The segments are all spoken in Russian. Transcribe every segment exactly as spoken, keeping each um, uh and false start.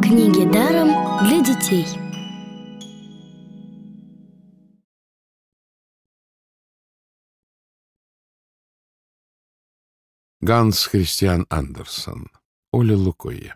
Книги даром для детей. Ганс Христиан Андерсен. Оля Лукойе.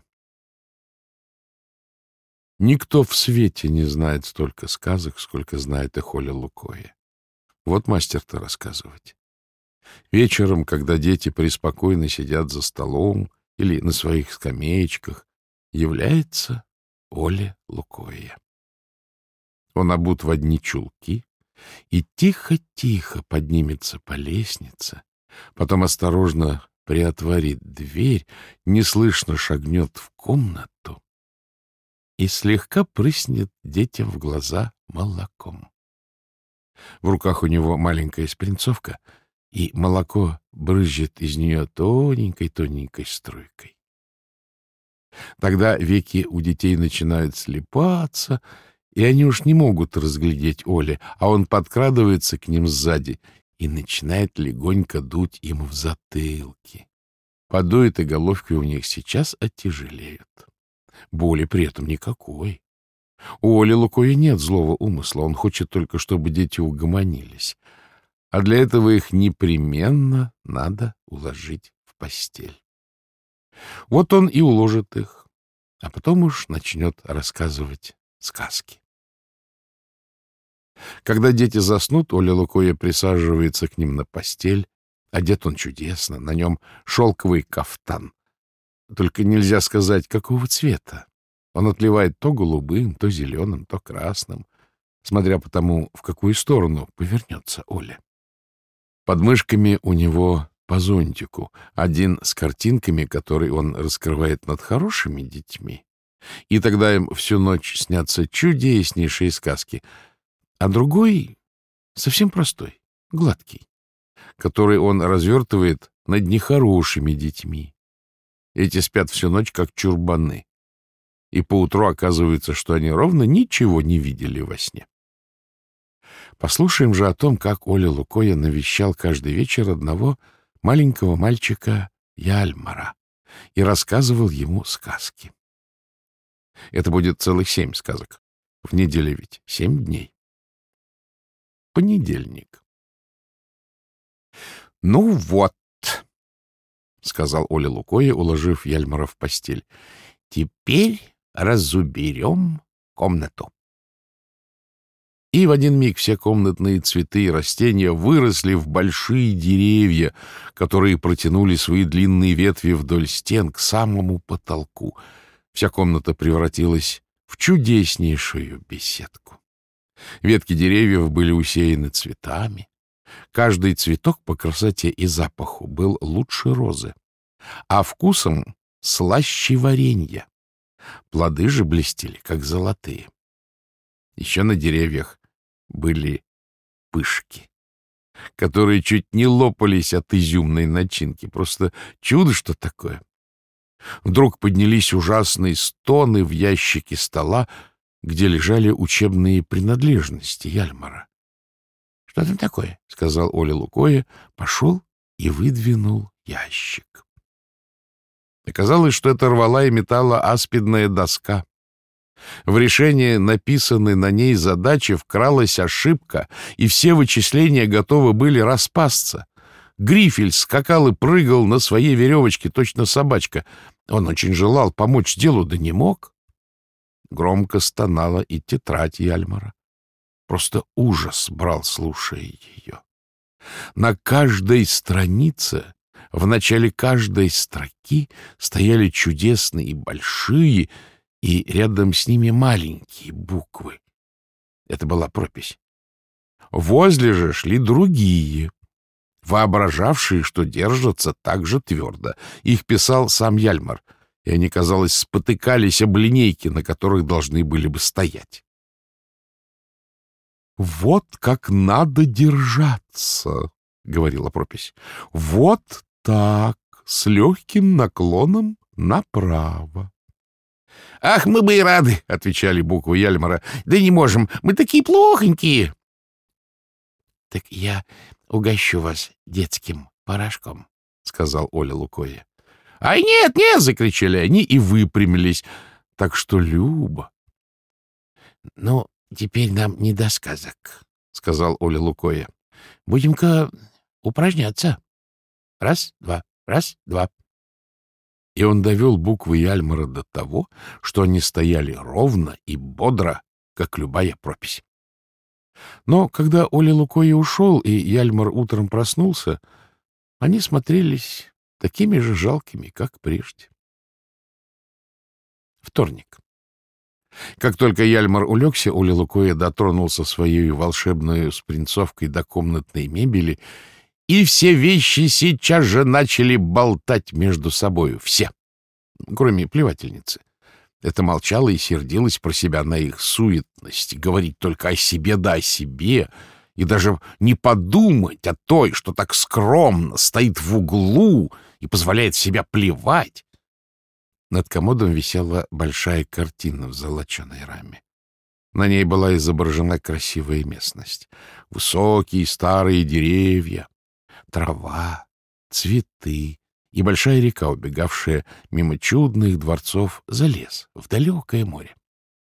Никто в свете не знает столько сказок, сколько знает их Оля Лукойе. Вот мастер-то рассказывать. Вечером, когда дети преспокойно сидят за столом или на своих скамеечках, является Оля Лукойе. Он обут в одни чулки и тихо-тихо поднимется по лестнице, потом осторожно приотворит дверь, неслышно шагнет в комнату и слегка прыснет детям в глаза молоком. В руках у него маленькая спринцовка, и молоко брызжет из нее тоненькой-тоненькой струйкой. Тогда веки у детей начинают слипаться, и они уж не могут разглядеть Оли, а он подкрадывается к ним сзади и начинает легонько дуть им в затылки. Подует, и головки у них сейчас оттяжелеют. Боли при этом никакой. У Оли Лукойе нет злого умысла, он хочет только, чтобы дети угомонились. А для этого их непременно надо уложить в постель. Вот он и уложит их, а потом уж начнет рассказывать сказки. Когда дети заснут, Оля Лукойе присаживается к ним на постель. Одет он чудесно, на нем шелковый кафтан. Только нельзя сказать, какого цвета. Он отливает то голубым, то зеленым, то красным, смотря по тому, в какую сторону повернется Оля. Под мышками у него по зонтику, один с картинками, который он раскрывает над хорошими детьми, и тогда им всю ночь снятся чудеснейшие сказки, а другой совсем простой, гладкий, который он развертывает над нехорошими детьми. Эти спят всю ночь, как чурбаны, и поутру оказывается, что они ровно ничего не видели во сне. Послушаем же о том, как Оля Лукойе навещал каждый вечер одного маленького мальчика Яльмара и рассказывал ему сказки. Это будет целых семь сказок. В неделе ведь семь дней. Понедельник. — Ну вот, — сказал Оля Лукойе, уложив Яльмара в постель, — теперь разуберем комнату. И в один миг все комнатные цветы и растения выросли в большие деревья, которые протянули свои длинные ветви вдоль стен к самому потолку. Вся комната превратилась в чудеснейшую беседку. Ветки деревьев были усеяны цветами. Каждый цветок по красоте и запаху был лучше розы, а вкусом слаще варенья. Плоды же блестели, как золотые. Еще на деревьях были пышки, которые чуть не лопались от изюмной начинки. Просто чудо, что такое. Вдруг поднялись ужасные стоны в ящике стола, где лежали учебные принадлежности Яльмара. — Что там такое? — сказал Оля Лукойе, пошел и выдвинул ящик. Оказалось, что это рвала и металла аспидная доска. В решении написанной на ней задачи вкралась ошибка, и все вычисления готовы были распасться. Грифель скакал и прыгал на своей веревочке, точно собачка. Он очень желал помочь делу, да не мог. Громко стонала и тетрадь Яльмара. Просто ужас брал, слушая ее. На каждой странице, в начале каждой строки стояли чудесные и большие, и рядом с ними маленькие буквы. Это была пропись. Возле же шли другие, воображавшие, что держатся так же твердо. Их писал сам Яльмар, и они, казалось, спотыкались об линейки, на которых должны были бы стоять. «Вот как надо держаться», — говорила пропись. «Вот так, с легким наклоном направо». «Ах, мы бы и рады», — отвечали буквы Яльмара. «Да не можем, мы такие плохонькие». «Так я угощу вас детским порошком», — сказал Оля Лукойе. «Ай, нет, нет!» — закричали они и выпрямились. так что любо. — Ну, теперь нам не до сказок, — сказал Оля Лукоя. — Будем-ка упражняться. Раз, два, раз, два. И он довел буквы Яльмара до того, что они стояли ровно и бодро, как любая пропись. Но когда Оля Лукоя ушел, и Яльмар утром проснулся, они смотрелись такими же жалкими, как прежде. Вторник. Как только Яльмар улегся, Оля Лукоя дотронулся своей волшебной спринцовкой до комнатной мебели, и все вещи сейчас же начали болтать между собою. Все, кроме плевательницы. Это молчала и сердилась про себя на их суетность, говорить только о себе да о себе, и даже не подумать о той, что так скромно стоит в углу и позволяет себя плевать. Над комодом висела большая картина в золоченой раме. На ней была изображена красивая местность. Высокие старые деревья, трава, цветы и большая река, убегавшая мимо чудных дворцов за лес, в далекое море.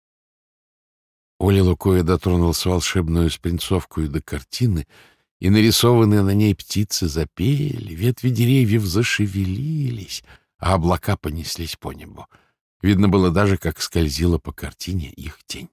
Оля Лукоя дотронулся волшебную спринцовку до картины, и нарисованные на ней птицы запели, ветви деревьев зашевелились, а облака понеслись по небу. Видно было даже, как скользила по картине их тень.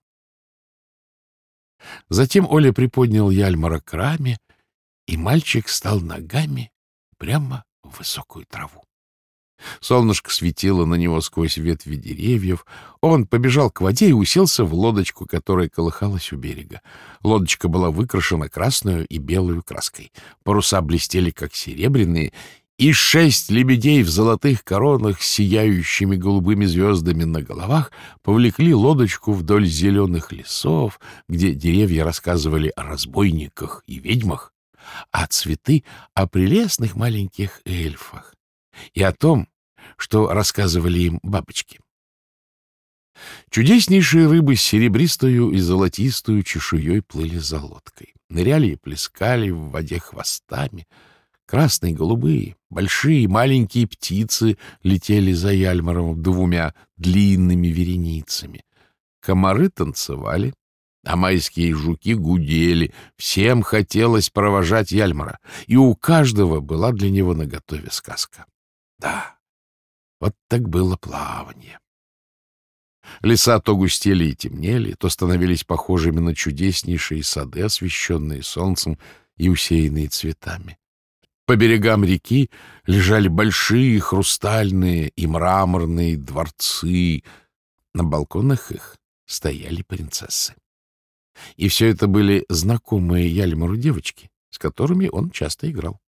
Затем Оля приподнял Яльмара к раме, и мальчик стал ногами прямо в высокую траву. Солнышко светило на него сквозь ветви деревьев. Он побежал к воде и уселся в лодочку, которая колыхалась у берега. Лодочка была выкрашена красную и белую краской. Паруса блестели, как серебряные, и шесть лебедей в золотых коронах с сияющими голубыми звездами на головах повлекли лодочку вдоль зеленых лесов, где деревья рассказывали о разбойниках и ведьмах, а цветы — о прелестных маленьких эльфах и о том, что рассказывали им бабочки. Чудеснейшие рыбы с серебристую и золотистую чешуей плыли за лодкой, ныряли и плескали в воде хвостами. Красные, голубые, большие и маленькие птицы летели за Яльмаром двумя длинными вереницами. Комары танцевали, а майские жуки гудели. Всем хотелось провожать Яльмара, и у каждого была для него наготове сказка. Да, вот так было плавание. Леса то густели и темнели, то становились похожими на чудеснейшие сады, освещенные солнцем и усеянные цветами. По берегам реки лежали большие хрустальные и мраморные дворцы. На балконах их стояли принцессы. И все это были знакомые Яльмару девочки, с которыми он часто играл.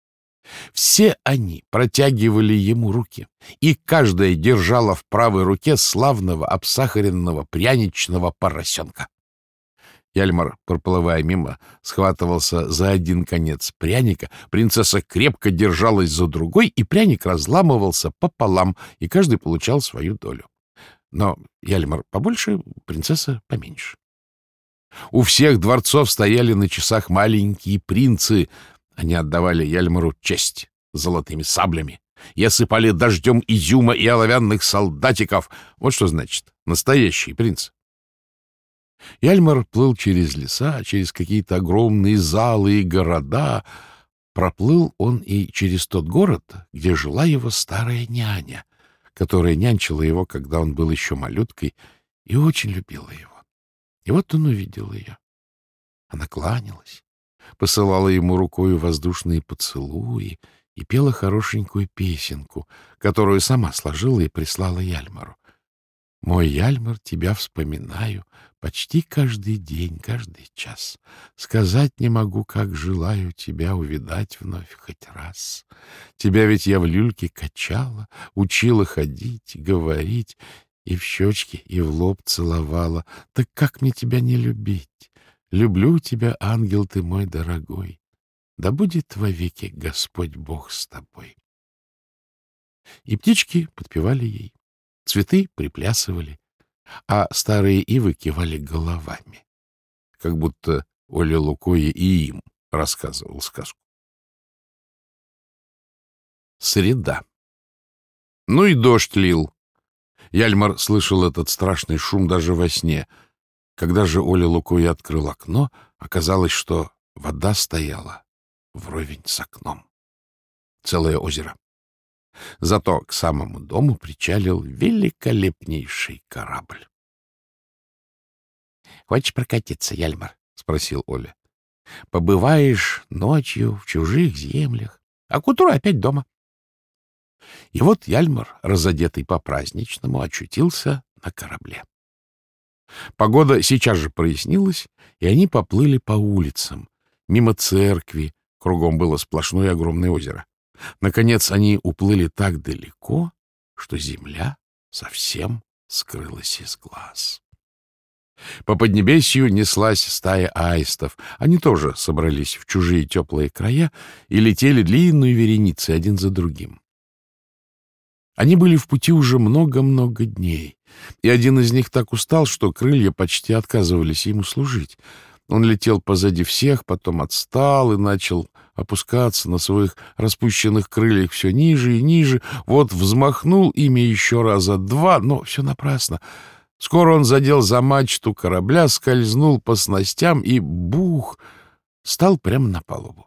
Все они протягивали ему руки, и каждая держала в правой руке славного обсахаренного пряничного поросенка. Яльмар, проплывая мимо, схватывался за один конец пряника, принцесса крепко держалась за другой, и пряник разламывался пополам, и каждый получал свою долю. Но Яльмар побольше, принцесса поменьше. У всех дворцов стояли на часах маленькие принцы. Они отдавали Яльмару честь золотыми саблями и осыпали дождем изюма и оловянных солдатиков. Вот что значит настоящий принц. Яльмар плыл через леса, через какие-то огромные залы и города. Проплыл он и через тот город, где жила его старая няня, которая нянчила его, когда он был еще малюткой, и очень любила его. И вот он увидел ее. Она кланялась, посылала ему рукою воздушные поцелуи и пела хорошенькую песенку, которую сама сложила и прислала Яльмару. «Мой Яльмар, тебя вспоминаю почти каждый день, каждый час. Сказать не могу, как желаю тебя увидать вновь хоть раз. Тебя ведь я в люльке качала, учила ходить, говорить, и в щечки, и в лоб целовала. Так как мне тебя не любить? Люблю тебя, ангел ты мой дорогой. Да будет вовеки Господь Бог с тобой». И птички подпевали ей, цветы приплясывали, а старые ивы кивали головами, как будто Оля Лукоя и им рассказывал сказку. Среда. Ну и дождь лил. Яльмар слышал этот страшный шум даже во сне. Когда же Оля Лукоя открыл окно, оказалось, что вода стояла вровень с окном. Целое озеро. Зато к самому дому причалил великолепнейший корабль. — Хочешь прокатиться, Яльмар? — спросил Оля. — Побываешь ночью в чужих землях, а к утру опять дома. И вот Яльмар, разодетый по-праздничному, очутился на корабле. Погода сейчас же прояснилась, и они поплыли по улицам, мимо церкви, кругом было сплошное огромное озеро. Наконец они уплыли так далеко, что земля совсем скрылась из глаз. По поднебесью неслась стая аистов. Они тоже собрались в чужие теплые края и летели длинной вереницей один за другим. Они были в пути уже много-много дней, и один из них так устал, что крылья почти отказывались ему служить. Он летел позади всех, потом отстал и начал опускаться на своих распущенных крыльях все ниже и ниже. Вот взмахнул ими еще раза два, но все напрасно. Скоро он задел за мачту корабля, скользнул по снастям и, бух, стал прямо на палубу.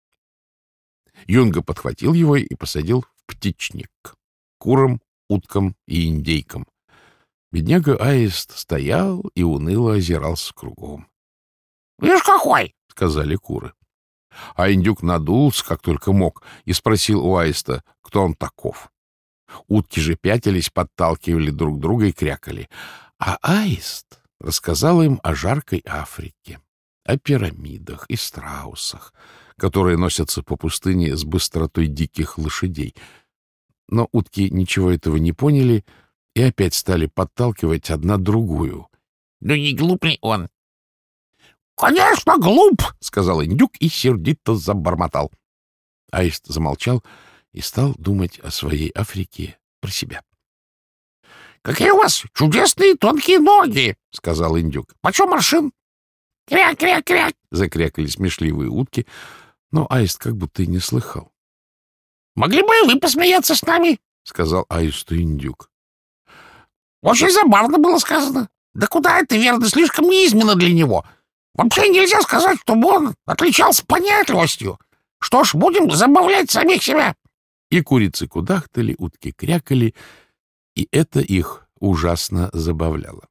Юнга подхватил его и посадил в птичник курам, уткам и индейкам. Бедняга-аист стоял и уныло озирался кругом. — Видишь, какой! — сказали куры. А индюк надулся, как только мог, и спросил у аиста, кто он таков. Утки же пятились, подталкивали друг друга и крякали. А аист рассказал им о жаркой Африке, о пирамидах и страусах, которые носятся по пустыне с быстротой диких лошадей. Но утки ничего этого не поняли и опять стали подталкивать одна другую. — Ну не глуп ли он? — Конечно, глуп! — сказал индюк и сердито забормотал. Аист замолчал и стал думать о своей Африке про себя. — Какие у вас чудесные тонкие ноги! — сказал индюк. — Почем маршин? — Кряк-кряк-кряк! — закрякали смешливые утки, но аист как будто и не слыхал. — Могли бы и вы посмеяться с нами, — сказал аисту индюк. — Очень забавно было сказано. Да куда это, верно, слишком низменно для него. Вообще нельзя сказать, чтобы он отличался понятливостью. Что ж, будем забавлять самих себя. И курицы кудахтали, утки крякали, и это их ужасно забавляло.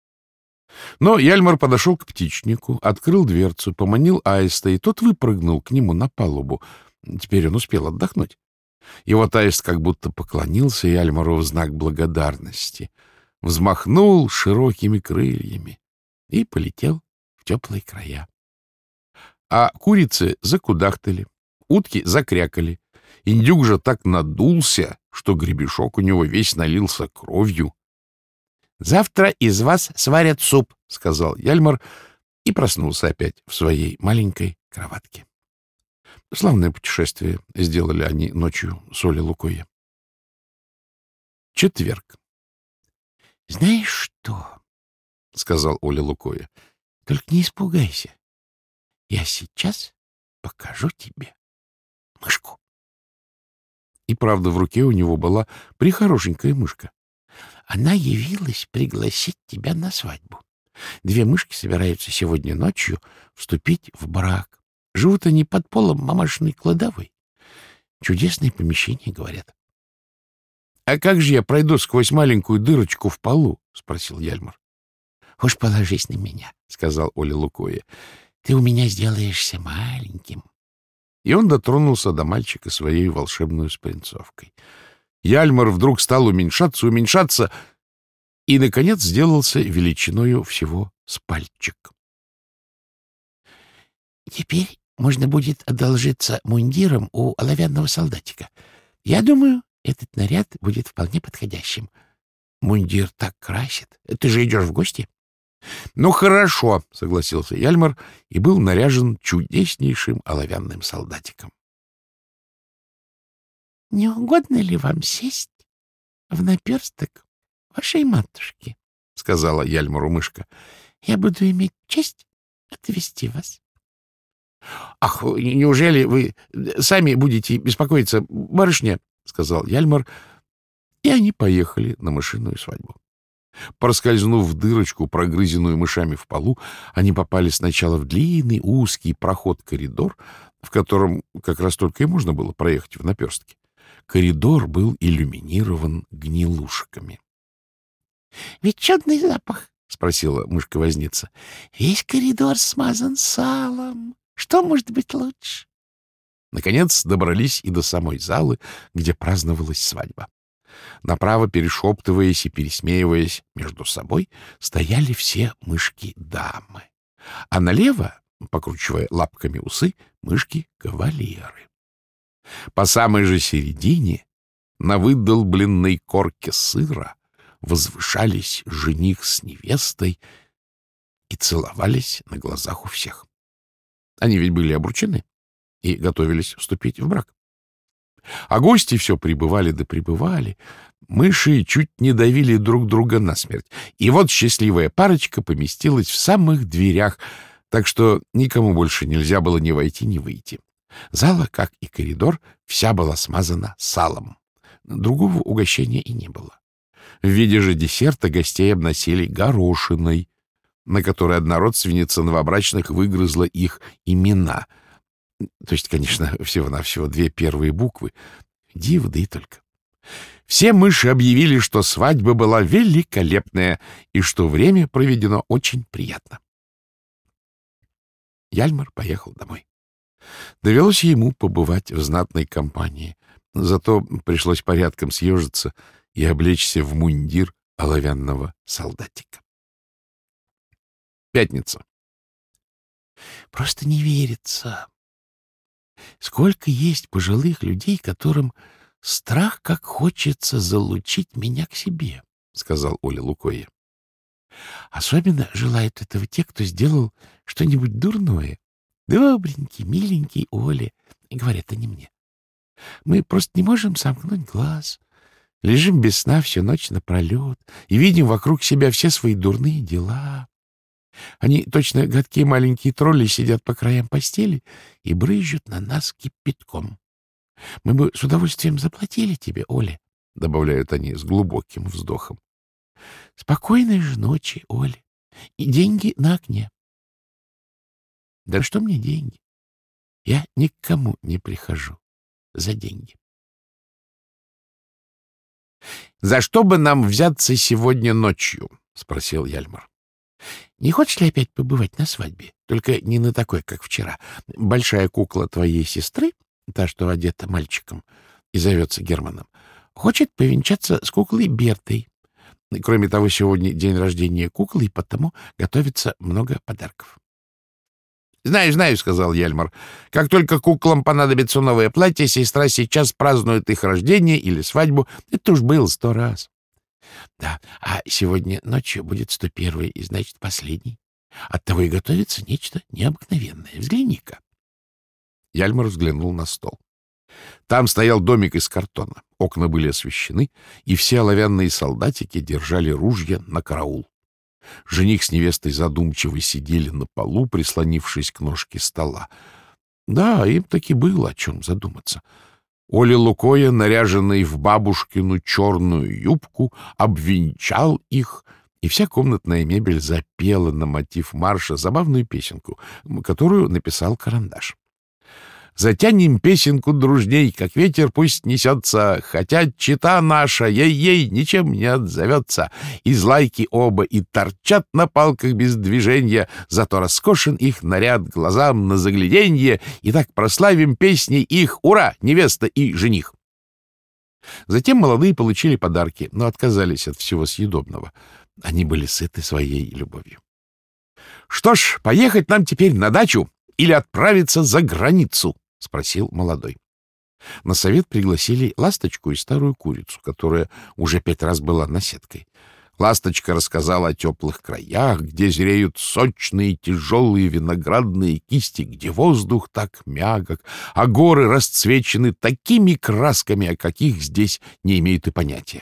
Но Яльмар подошел к птичнику, открыл дверцу, поманил аиста, и тот выпрыгнул к нему на палубу. Теперь он успел отдохнуть. И вот аист как будто поклонился Яльмару в знак благодарности, взмахнул широкими крыльями и полетел в теплые края. А курицы закудахтали, утки закрякали. Индюк же так надулся, что гребешок у него весь налился кровью. — Завтра из вас сварят суп, — сказал Яльмар и проснулся опять в своей маленькой кроватке. Славное путешествие сделали они ночью с Олей Лукоей. Четверг. — Знаешь что? — сказал Оля Лукоя. — Только не испугайся. Я сейчас покажу тебе мышку. И правда, в руке у него была прихорошенькая мышка. Она явилась пригласить тебя на свадьбу. Две мышки собираются сегодня ночью вступить в брак. Живут они под полом мамашиной кладовой. Чудесное помещение, говорят. — А как же я пройду сквозь маленькую дырочку в полу? — спросил Яльмар. — Уж положись на меня, — сказал Оля Лукоя. — Ты у меня сделаешься маленьким. И он дотронулся до мальчика своей волшебной спринцовкой. Яльмар вдруг стал уменьшаться, уменьшаться и, наконец, сделался величиною всего с пальчик. — Теперь можно будет одолжиться мундиром у оловянного солдатика. Я думаю, этот наряд будет вполне подходящим. Мундир так красит. Ты же идешь в гости? — Ну, хорошо, — согласился Яльмар и был наряжен чудеснейшим оловянным солдатиком. — Не угодно ли вам сесть в наперсток вашей матушки? — сказала Яльмару мышка. — Я буду иметь честь отвезти вас. — Ах, неужели вы сами будете беспокоиться, барышня? — сказал Яльмар И они поехали на мышиную свадьбу. Проскользнув в дырочку, прогрызенную мышами в полу, они попали сначала в длинный узкий проход-коридор, в котором как раз только и можно было проехать в наперстке. Коридор был иллюминирован гнилушками. — Ведь чудный запах, — спросила мышка-возница. — Весь коридор смазан салом. Что может быть лучше? Наконец добрались и до самой залы, где праздновалась свадьба. Направо, перешептываясь и пересмеиваясь между собой, стояли все мышки-дамы, а налево, покручивая лапками усы, мышки-кавалеры. По самой же середине, на выдолбленной корке сыра, возвышались жених с невестой и целовались на глазах у всех. Они ведь были обручены и готовились вступить в брак. А гости все прибывали да прибывали. Мыши чуть не давили друг друга насмерть. И вот счастливая парочка поместилась в самых дверях, так что никому больше нельзя было ни войти, ни выйти. Зала, как и коридор, вся была смазана салом. Другого угощения и не было. В виде же десерта гостей обносили горошиной, на которой одна родственница новобрачных выгрызла их имена. То есть, конечно, всего-навсего две первые буквы. Диво, да и только. Все мыши объявили, что свадьба была великолепная и что время проведено очень приятно. Яльмар поехал домой. Довелось ему побывать в знатной компании, зато пришлось порядком съежиться и облечься в мундир оловянного солдатика. Пятница. Просто не верится. Сколько есть пожилых людей, которым страх как хочется залучить меня к себе, — сказал Оля Лукойе. Особенно желают этого те, кто сделал что-нибудь дурное. Добренький, миленький Оля, — говорят они мне. Мы просто не можем сомкнуть глаз, лежим без сна всю ночь напролет и видим вокруг себя все свои дурные дела. Они, точно гадкие маленькие тролли, сидят по краям постели и брызжут на нас кипятком. Мы бы с удовольствием заплатили тебе, Оля, — добавляют они с глубоким вздохом. Спокойной же ночи, Оля, и деньги на окне. Да что мне деньги? Я ни к кому не прихожу за деньги. — За что бы нам взяться сегодня ночью? — спросил Яльмар. — Не хочешь ли опять побывать на свадьбе? Только не на такой, как вчера. Большая кукла твоей сестры, та, что одета мальчиком и зовется Германом, хочет повенчаться с куклой Бертой. Кроме того, сегодня день рождения куклы, и потому готовится много подарков. — Знаю, знаю, — сказал Яльмар. — Как только куклам понадобится новое платье, сестра сейчас празднует их рождение или свадьбу. Это уж было сто раз. — Да, а сегодня ночью будет сто первый, и, значит, последний. Оттого и готовится нечто необыкновенное. Взгляни-ка. Яльмар взглянул на стол. Там стоял домик из картона. Окна были освещены, и все оловянные солдатики держали ружья на караул. Жених с невестой задумчиво сидели на полу, прислонившись к ножке стола. Да, им таки было о чем задуматься. Оля Лукойе, наряженный в бабушкину черную юбку, обвенчал их, и вся комнатная мебель запела на мотив марша забавную песенку, которую написал Карандаш. Затянем песенку дружней, как ветер пусть несется, хотя чета наша, ей-ей, ничем не отзовется. Из лайки оба и торчат на палках без движения, зато роскошен их наряд глазам на загляденье, и так прославим песней их. Ура, невеста и жених! Затем молодые получили подарки, но отказались от всего съедобного. Они были сыты своей любовью. Что ж, поехать нам теперь на дачу или отправиться за границу? — спросил молодой. На совет пригласили Ласточку и старую курицу, которая уже пять раз была наседкой. Ласточка рассказала о теплых краях, где зреют сочные тяжелые виноградные кисти, где воздух так мягок, а горы расцвечены такими красками, о каких здесь не имеют и понятия.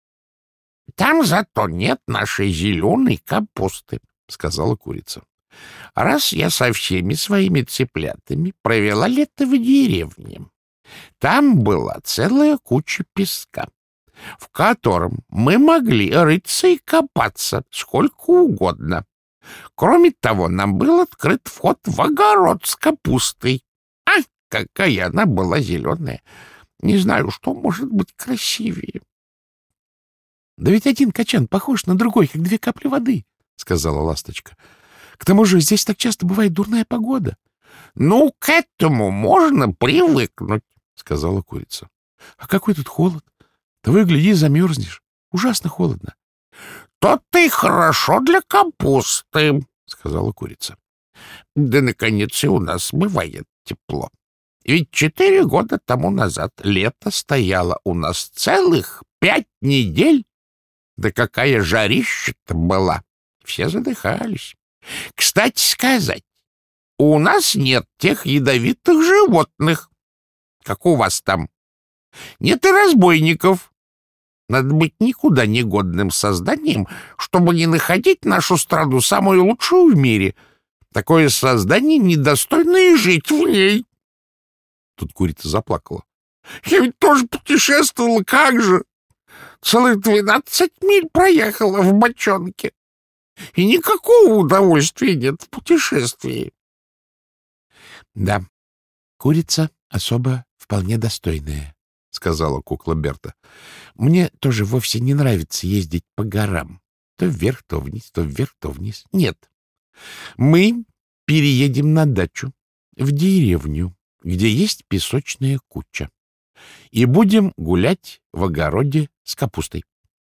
— Там зато нет нашей зеленой капусты, — сказала курица. Раз я со всеми своими цыплятами провела лето в деревне. Там была целая куча песка. в котором мы могли рыться и копаться сколько угодно. Кроме того, нам был открыт вход в огород с капустой. Ах, какая она была зеленая! Не знаю, что может быть красивее. — Да ведь один качан похож на другой, как две капли воды, — сказала ласточка. — К тому же здесь так часто бывает дурная погода. — Ну, к этому можно привыкнуть, — сказала курица. — А какой тут холод! Да вы, гляди, замерзнешь. Ужасно холодно. — То-то и хорошо для капусты, — сказала курица. — Да, наконец, и у нас бывает тепло. Ведь четыре года тому назад лето стояло у нас целых пять недель. Да какая жарища-то была! Все задыхались. Кстати сказать, у нас нет тех ядовитых животных, как у вас там. Нет и разбойников. Надо быть никуда не годным созданием, чтобы не находить нашу страну самую лучшую в мире. Такое создание недостойно и жить в ней. Тут курица заплакала. Я ведь тоже путешествовала, как же! Целых двенадцать миль проехала в бочонке. И никакого удовольствия нет в путешествии. Да, курица особо вполне достойная, — сказала кукла Берта. — Мне тоже вовсе не нравится ездить по горам. То вверх, то вниз, то вверх, то вниз. Нет. Мы переедем на дачу, в деревню, где есть песочная куча, и будем гулять в огороде с капустой.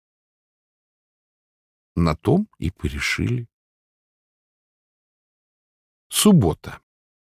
На том и порешили. Суббота.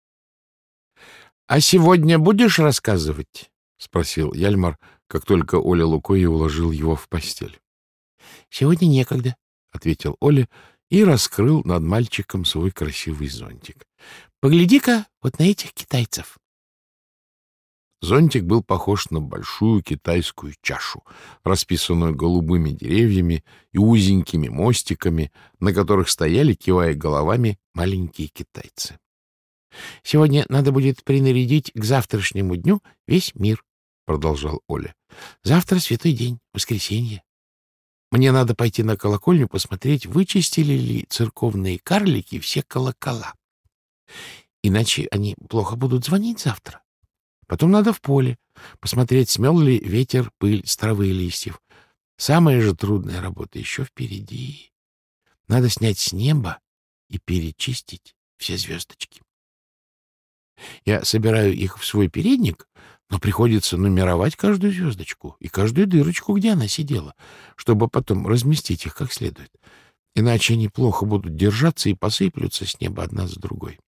— А сегодня будешь рассказывать? — спросил Яльмар, как только Оля Лукойя уложил его в постель. — Сегодня некогда, — ответил Оля и раскрыл над мальчиком свой красивый зонтик. — Погляди-ка вот на этих китайцев. Зонтик был похож на большую китайскую чашу, расписанную голубыми деревьями и узенькими мостиками, на которых стояли, кивая головами, маленькие китайцы. — Сегодня надо будет принарядить к завтрашнему дню весь мир, — продолжал Оля. — Завтра святой день, воскресенье. Мне надо пойти на колокольню посмотреть, вычистили ли церковные карлики все колокола. Иначе они плохо будут звонить завтра. Потом надо в поле посмотреть, смел ли ветер пыль с травы и листьев. Самая же трудная работа еще впереди. Надо снять с неба и перечистить все звездочки. Я собираю их в свой передник, но приходится нумеровать каждую звездочку и каждую дырочку, где она сидела, чтобы потом разместить их как следует. Иначе они плохо будут держаться и посыплются с неба одна за другой.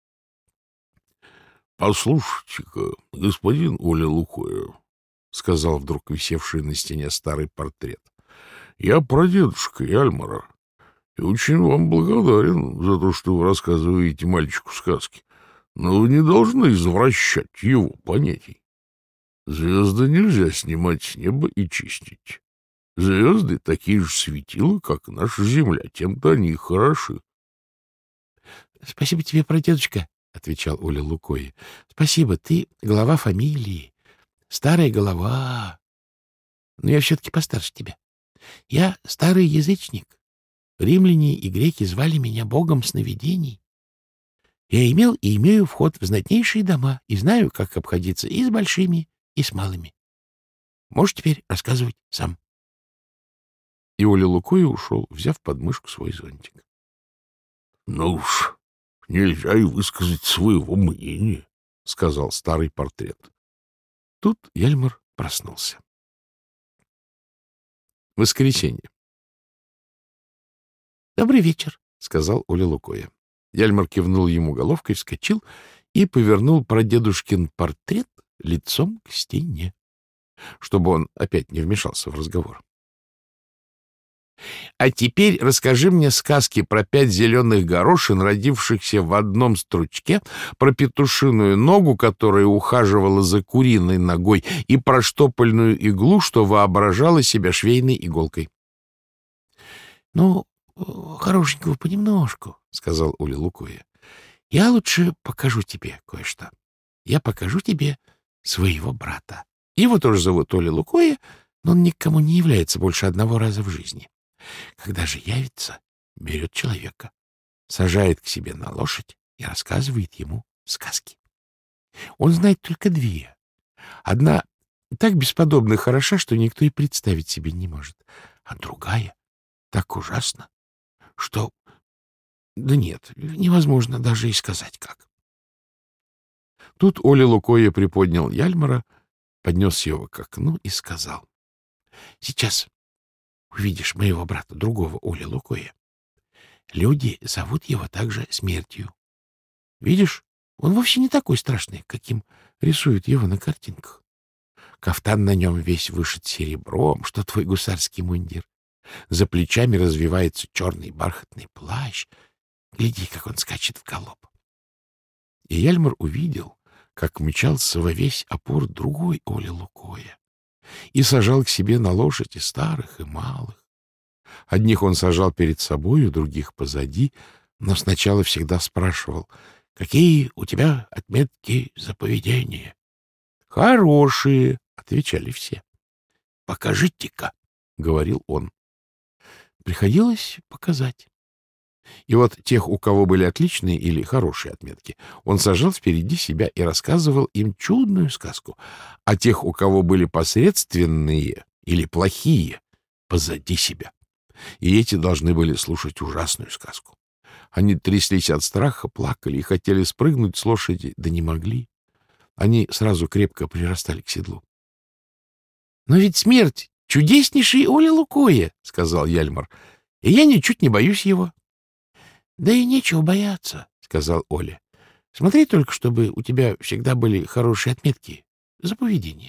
— Послушайте-ка, господин Оля Лукойя, — сказал вдруг висевший на стене старый портрет, — я прадедушка Яльмара и очень вам благодарен за то, что вы рассказываете мальчику сказки, но вы не должны извращать его понятий. Звезды нельзя снимать с неба и чистить. Звезды такие же светила, как наша земля, тем-то они и хороши. — Спасибо тебе, прадедушка, — отвечал Оля Лукойя. — Спасибо, ты глава фамилии, старая голова. Но я все-таки постарше тебя. Я старый язычник. Римляне и греки звали меня богом сновидений. Я имел и имею вход в знатнейшие дома и знаю, как обходиться и с большими, и с малыми. Можешь теперь рассказывать сам. И Оля Лукойя ушел, взяв под мышку свой зонтик. — Ну уж, нельзя и высказать своего мнения, — сказал старый портрет. Тут Яльмар проснулся. Воскресенье. — Добрый вечер, — сказал Оля Лукойя. Яльмар кивнул ему головкой, вскочил и повернул прадедушкин портрет лицом к стене, чтобы он опять не вмешался в разговор. — А теперь расскажи мне сказки про пять зеленых горошин, родившихся в одном стручке, про петушиную ногу, которая ухаживала за куриной ногой, и про штопольную иглу, что воображала себя швейной иголкой. — Ну, хорошенького понемножку, — сказал Оля Лукойя. — Я лучше покажу тебе кое-что. Я покажу тебе своего брата. Его тоже зовут Оля Лукойя, но он никому не является больше одного раза в жизни. Когда же явится, берет человека, сажает к себе на лошадь и рассказывает ему сказки. Он знает только две. Одна так бесподобно и хороша, что никто и представить себе не может, а другая так ужасна, что... Да нет, невозможно даже и сказать как. Тут Оля Лукоя приподнял Яльмара, поднес его к окну и сказал: — Сейчас увидишь моего брата, другого Оля Лукоя. Люди зовут его также Смертью. Видишь, он вовсе не такой страшный, каким рисуют его на картинках. Кафтан на нем весь вышит серебром, что твой гусарский мундир. За плечами развивается черный бархатный плащ. Гляди, как он скачет в галоп. И Яльмар увидел, как мчался во весь опор другой Оля Лукоя и сажал к себе на лошадь и старых, и малых. Одних он сажал перед собою, других позади, но сначала всегда спрашивал: «Какие у тебя отметки за поведение?» «Хорошие», — отвечали все. «Покажите-ка», — говорил он. Приходилось показать. И вот тех, у кого были отличные или хорошие отметки, он сажал впереди себя и рассказывал им чудную сказку, а тех, у кого были посредственные или плохие, позади себя. И эти должны были слушать ужасную сказку. Они тряслись от страха, плакали и хотели спрыгнуть с лошади, да не могли. Они сразу крепко прирастали к седлу. — Но ведь смерть — чудеснейший Оля Лукоя, — сказал Яльмар, — и я ничуть не боюсь его. — Да и нечего бояться, — сказал Оля. — Смотри только, чтобы у тебя всегда были хорошие отметки за поведение.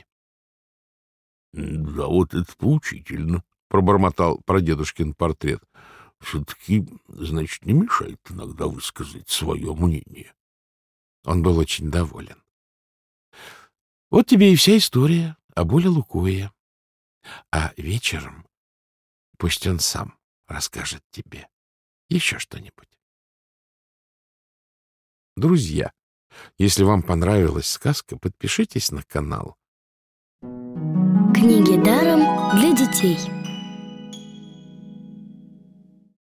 — Да вот это поучительно, — пробормотал прадедушкин портрет. — Все-таки, значит, не мешает иногда высказать свое мнение. Он был очень доволен. — Вот тебе и вся история об Оле Лукое. А вечером пусть он сам расскажет тебе еще что-нибудь. Друзья, если вам понравилась сказка, подпишитесь на канал. Книги даром для детей.